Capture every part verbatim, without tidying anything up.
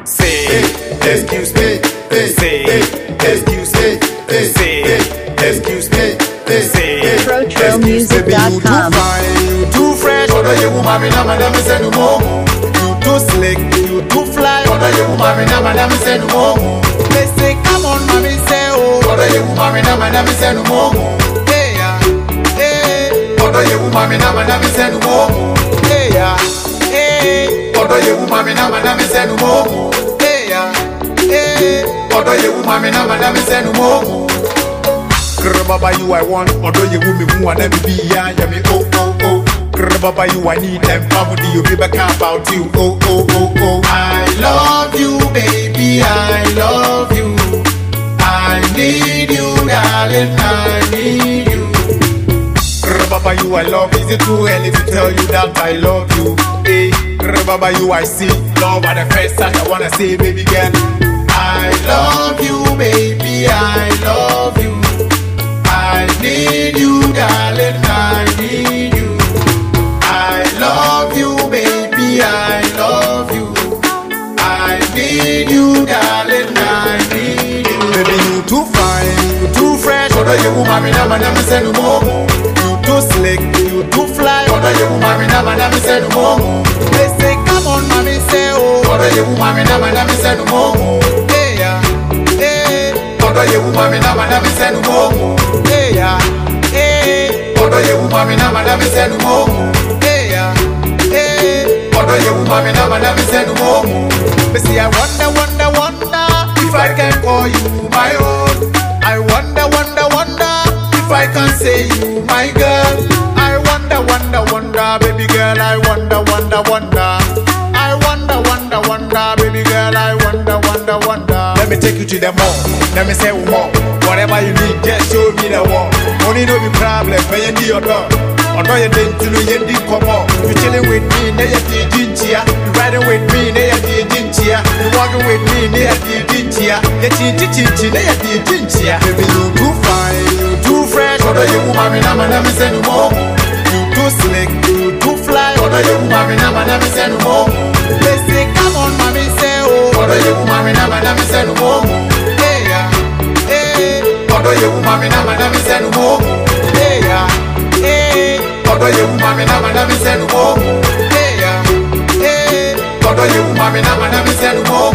Say, excuse me. Say, excuse me. Say, excuse me. Say, Pro Tro Music dot com. You too fine, you too fresh. Odo ye woman me na madam say no more. You too slick, you too fly. Odo ye woman me na madam say no more. They say come on, mommy say oh. Odo ye woman me na madam say no more. Hey ya, hey. Odo ye woman me na madam say no more. Hey ya, hey. Odo ye woman me na madam say no more. Hey ya, hey. Odo ye woman me na madam say no more. Baba you I want, odo ye woman who wanna be ya, ya me oh oh oh. Baba you I need them, family you be back about you, oh oh oh oh. I love you, baby, I love you. I need you, darling, I need you. Baba you I love, is it too early to tell you that I love you? Hey, Baba you I see, love at the first sight, I wanna say, baby girl. I love you, baby, I love you. I need you, darling, I need you. I love you, baby, I love you. I need you, darling, I need you. Baby, you too fine, you too fresh. Odo ye woman me na madam say no more. You too slick, you too fly. Odo ye woman me na madam say no more. They say come on, mommy say oh. Odo ye woman me na madam say no more. Hey ya, hey. Odo ye woman me na madam say no more. Hey ya, hey. Odo ye woman me na madam say no more. Hey ya, hey. Odo ye woman me na madam say no more. Me say I wonder, wonder, wonder if I can call you my own. I wonder, wonder, wonder if I can say you my girl. I wonder, wonder, wonder, baby girl. I wonder, wonder, wonder. I wonder, wonder, wonder, baby girl. I wonder, wonder, wonder. Let me take you to the mall. Let me say more. Whatever you need, just show me the wall. Money no be problem, but you need your dog. Although you didn't do you didn't come on. You chilling with me, now you didn't cheer. You riding with me, now you didn't cheer. You walking with me, now you didn't cheer. You chin chin chin, now you didn't cheer. Baby, you too fine, you too fresh. Although you woman me na madam say no more. You too slick, you too fly. Although you woman me na madam say no more. They say come on, mommy say oh. Although you woman me na madam say no more. Hey ya, hey. Odo ye woman me na madam say no more. Hey ya, hey. Odo ye woman me na madam say no more. Hey ya, hey. Odo ye woman me na madam say no more.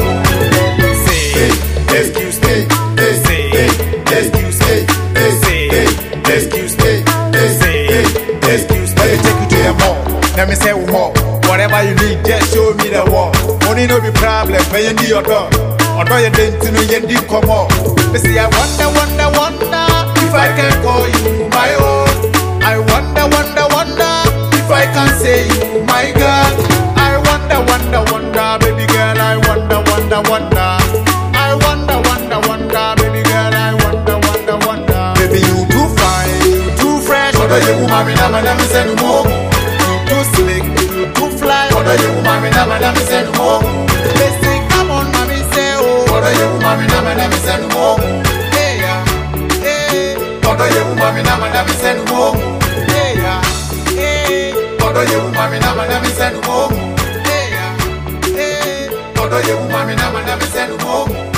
Say, excuse me. Say, excuse me. Say, excuse me. Say, excuse me. Take you to the mall. Let me say more. Whatever you need, just show me the wall. Money no be problem, but you need your dog. Although you didn't know you didn't come on. Me say I wonder, wonder, wonder if I can call you my own. I wonder, wonder, wonder if I can say you my girl. I wonder, wonder, wonder, baby girl. I wonder, wonder, wonder. I wonder, wonder, wonder, baby girl. I wonder, wonder, wonder. Baby you too fine, you too fresh. Odo ye woman me na madam say no more. You too slick, you too fly. Odo ye woman me na madam say no more. They say come on, mommy say oh. Odo ye woman me na madam say no more. Hey ya, hey. Odo ye woman me na madam say no more. Hey ya, hey. Odo ye woman me na madam say no more. Hey ya, hey. Odo ye woman me na madam say no more.